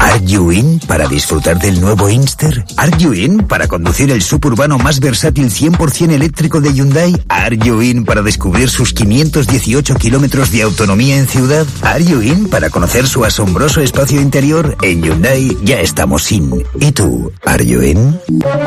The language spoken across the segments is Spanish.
¿Are you in para disfrutar del nuevo Inster? ¿Are you in para conducir el suburbano más versátil 100% eléctrico de Hyundai? ¿Are you in para descubrir sus 518 kilómetros de autonomía en ciudad? ¿Are you in para conocer su asombroso espacio interior? En Hyundai ya estamos in. ¿Y tú? ¿Are you in?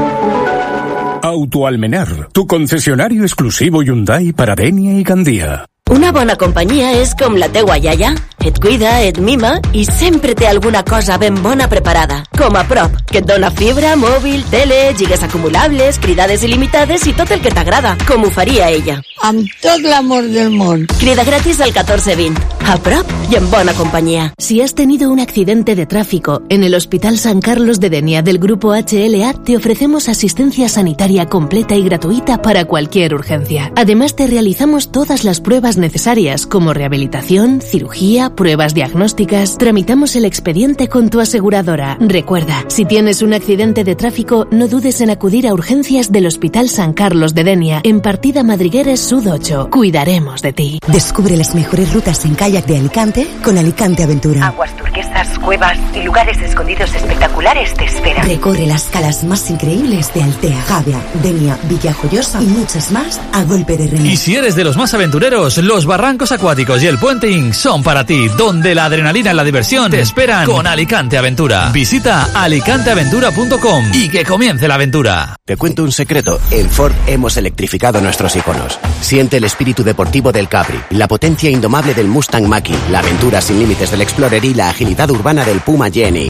Autoalmenar, tu concesionario exclusivo Hyundai para Dénia i Gandia. Una bona companyia és com la teua iaia. Et cuida, et mima i sempre té alguna cosa ben bona preparada. Com a Prop, que et dona fibra, mòbil, tele, lligues acumulables, cridades il·limitades i tot el que t'agrada, com ho faria ella. Amb tot l'amor del món. Crida gratis al 1420. A Prop i en bona compañía. Si has tenido un accidente de tráfico, en el Hospital San Carlos de Dénia del Grupo HLA te ofrecemos asistencia sanitaria completa y gratuita para cualquier urgencia. Además te realizamos todas las pruebas necesarias como rehabilitación, cirugía, pruebas diagnósticas. Tramitamos el expediente con tu aseguradora. Recuerda, si tienes un accidente de tráfico, no dudes en acudir a urgencias del Hospital San Carlos de Dénia, en Partida Madrigueres Sud 8. Cuidaremos de ti. Descubre las mejores rutas en kayak de Alicante con Alicante Aventura. Aguas turquesas, cuevas y lugares escondidos espectaculares te esperan. Recorre las calas más increíbles de Altea, Javea, Dénia, Villajoyosa y muchas más a golpe de remo. Y si eres de los más aventureros, los barrancos acuáticos y el puenting son para ti, donde la adrenalina y la diversión te esperan con Alicante Aventura. Visita alicanteaventura.com y que comience la aventura. Te cuento un secreto, en Ford hemos electrificado nuestros iconos. Siente el espíritu deportivo del Capri, la potencia indomable del Mustang Mach-E, la aventura sin límites del Explorer y la agilidad urbana del Puma Jenny.